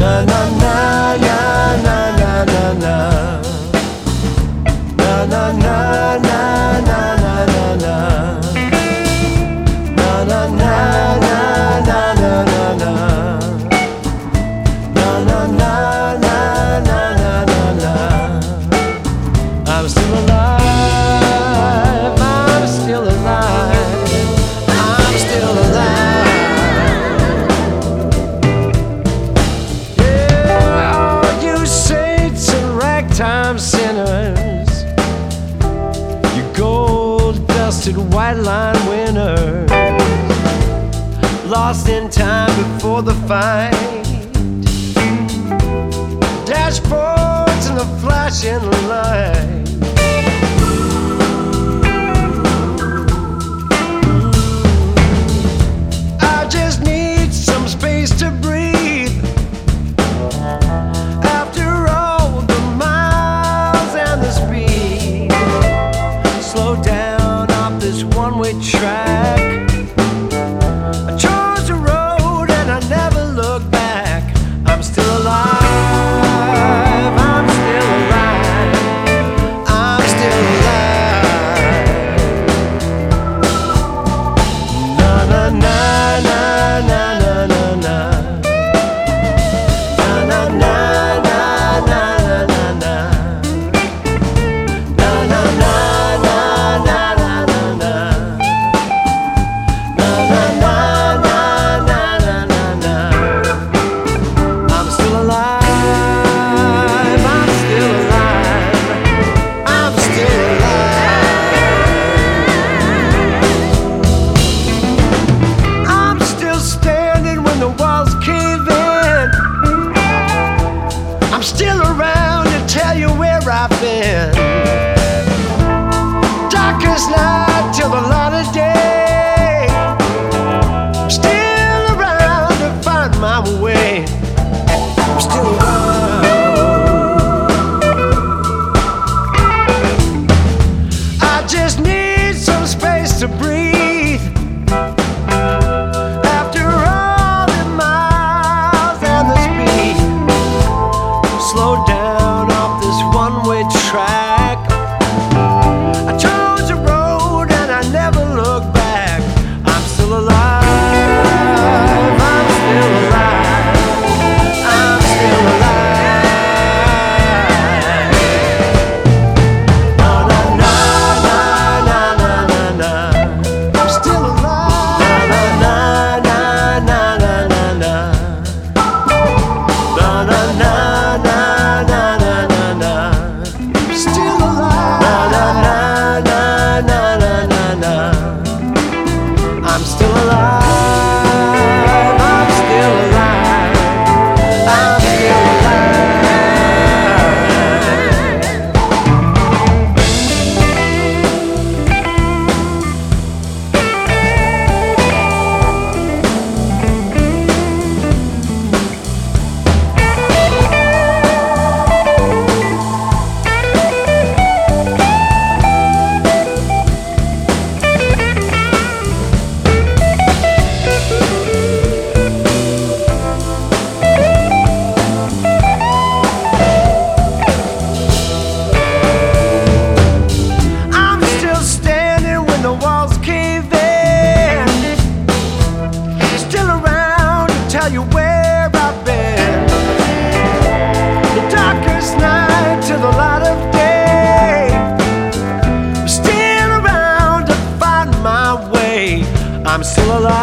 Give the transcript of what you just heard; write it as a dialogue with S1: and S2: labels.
S1: Na na na na na na na na. Na na na na na na na na. Na na na na na na na na. Na na na na na na na. I'm still alive. I'm still alive. I'm still alive. Yeah, you saints and ragtime sinners, you gold-dusted white-line winners, lost in time before the fight. Dashboards and the flashing lights. I just need some space to breathe. After all the miles and the speed, slow down off this one-way track. I chose the road and I never look back. I'm still alive. I'm still alive. I'm still alive. Na na na na na na na na. Na na na na na na na. Na na na na na na na na. Na na na na na na na. I'm still alive. I'm still alive. I'm still alive. I'm still standing when the walls cave in. I'm still around to tell you where I've been. Darkest night till the light of day. I'm still around to find my way. I'm still around. I just need some space to breathe. After all the miles and the speed, slow down off this one-way track. I chose a road and I never look back. I'm still alive. I'm still alive. I'm still alive. Na na na na na na na. I'm still alive. Na na na na na na na. Na na na na na na na na. I'm still alive. Na na na na na na na. I'm still alive. I'm still alive. I'm still alive. I'm still standing when the walls cave in. Still around to tell you where I've been. The darkest night till the light of day. I'm still around to find my way. I'm still alive.